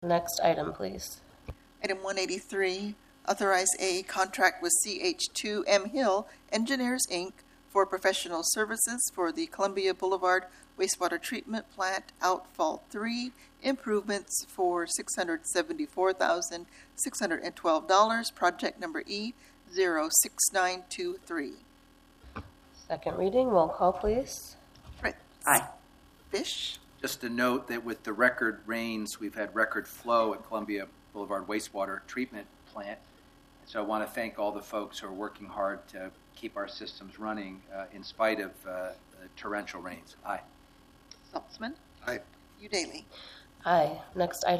Next item, please. Item 183, authorize a contract with CH2M Hill Engineers, Inc. for professional services for the Columbia Boulevard Wastewater Treatment Plant Outfall 3 improvements for $674,612, project number E06923. Second reading, roll call, please. Fritz. Aye. Fish. Just a note that with the record rains, we've had record flow at Columbia Boulevard Wastewater Treatment Plant. So I want to thank all the folks who are working hard to keep our systems running in spite of torrential rains. Aye. Saltzman. Aye. Udaly. Aye. Next item.